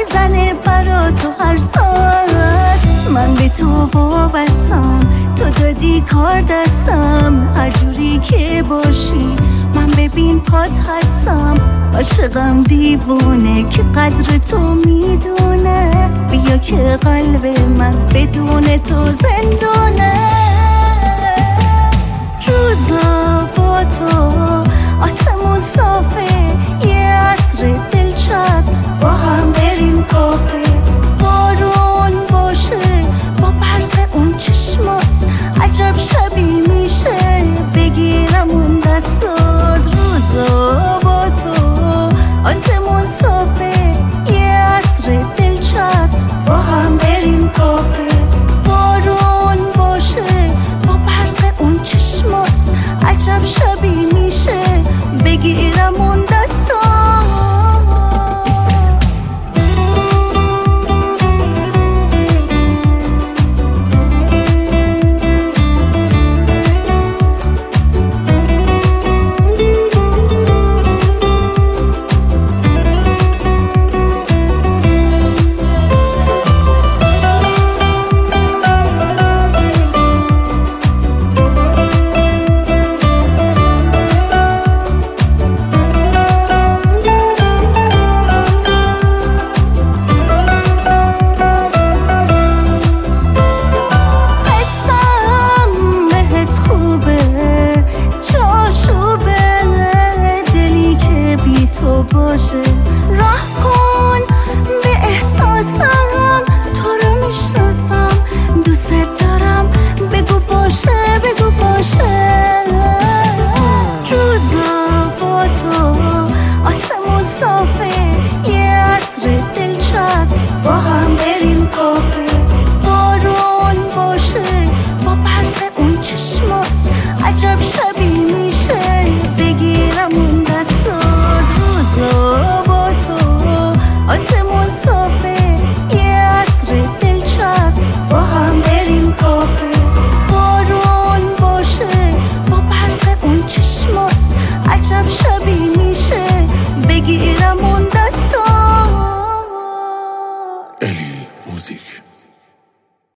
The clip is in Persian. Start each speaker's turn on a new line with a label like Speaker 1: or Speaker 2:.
Speaker 1: میزنه برا تو هر ساعت. من به تو وابستم، تو دادی کار دستم، هر جوری که باشی من ببین پات هستم. عاشقم دیوونه که قدر تو میدونه، بیا که قلب من بدون تو زندونه. روزا با تو آسمون صافه، یه عصر دلچسب